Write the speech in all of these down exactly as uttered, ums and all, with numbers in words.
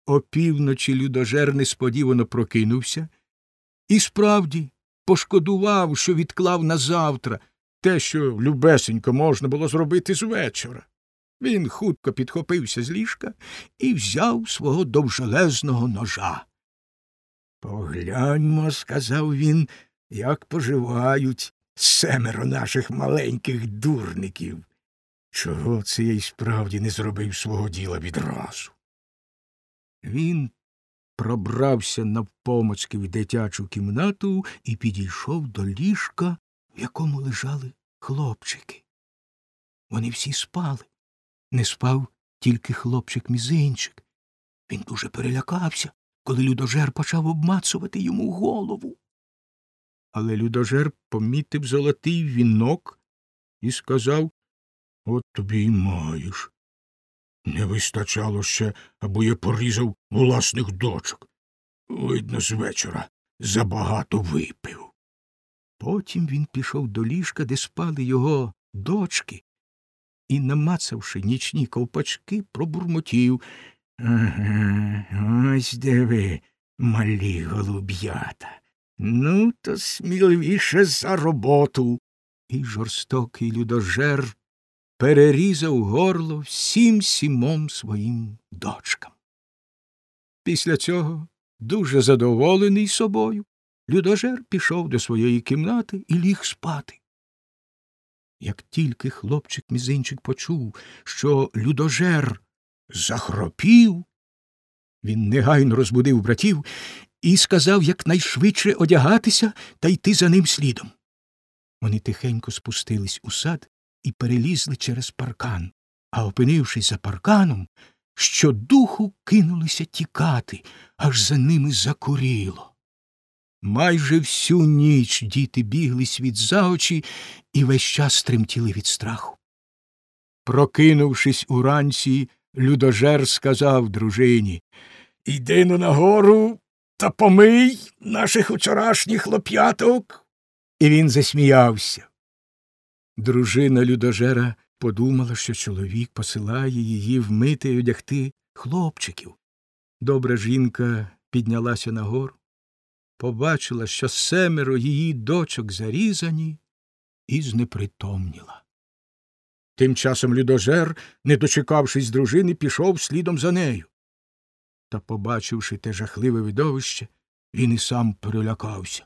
Опівночі людожер несподівано прокинувся і справді пошкодував, що відклав на завтра те, що любесенько можна було зробити з вечора. Він хутко підхопився з ліжка і взяв свого довжелезного ножа. «Погляньмо, — сказав він, — як поживають семеро наших маленьких дурників. Чого це я й справді не зробив свого діла відразу?» Він пробрався навпомацьки в дитячу кімнату і підійшов до ліжка, в якому лежали хлопчики. Вони всі спали. Не спав тільки хлопчик-мізинчик. Він дуже перелякався, коли людожер почав обмацувати йому голову. Але людожер помітив золотий вінок і сказав: «От тобі й маєш. Не вистачало ще, аби я порізав власних дочок. Видно, з вечора забагато випив». Потім він пішов до ліжка, де спали його дочки, і, намацавши нічні ковпачки, пробурмотів: «Ага, ось де ви, малі голуб'ята. Ну, то сміливіше за роботу». І жорстокий людожер перерізав горло всім сімом своїм дочкам. Після цього, дуже задоволений собою, людожер пішов до своєї кімнати і ліг спати. Як тільки хлопчик-мізинчик почув, що людожер захропів, він негайно розбудив братів і сказав якнайшвидше одягатися та йти за ним слідом. Вони тихенько спустились у сад і перелізли через паркан, а, опинившись за парканом, щодуху кинулися тікати, аж за ними закуріло. Майже всю ніч діти бігли світ за очі і весь час тремтіли від страху. Прокинувшись уранці, людожер сказав дружині: «Іди-но нагору та помий наших учорашніх хлоп'яток». І він засміявся. Дружина людожера подумала, що чоловік посилає її вмити й одягти хлопчиків. Добра жінка піднялася нагору, побачила, що семеро її дочок зарізані, і знепритомніла. Тим часом людожер, не дочекавшись дружини, пішов слідом за нею. Та, побачивши те жахливе видовище, він і сам перелякався.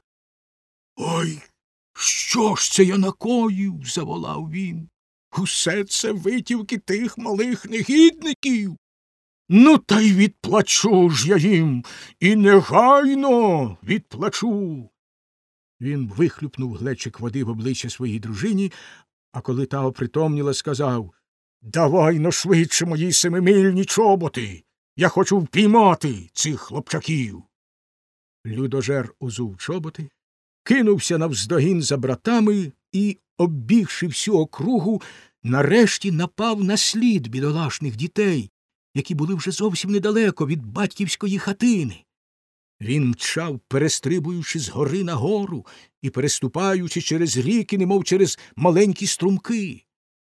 «Ой, що ж це я накоїв?» – заволав він. «Усе це витівки тих малих негідників. Ну, та й відплачу ж я їм, і негайно відплачу». Він вихлюпнув глечик води в обличчя своїй дружині, а коли та опритомніла, сказав: «Давай-но швидше мої семимильні чоботи, я хочу впіймати цих хлопчаків». Людожер узув чоботи, кинувся навздогін за братами і, оббігши всю округу, нарешті напав на слід бідолашних дітей, які були вже зовсім недалеко від батьківської хатини. Він мчав, перестрибуючи з гори на гору і переступаючи через ріки, немов через маленькі струмки.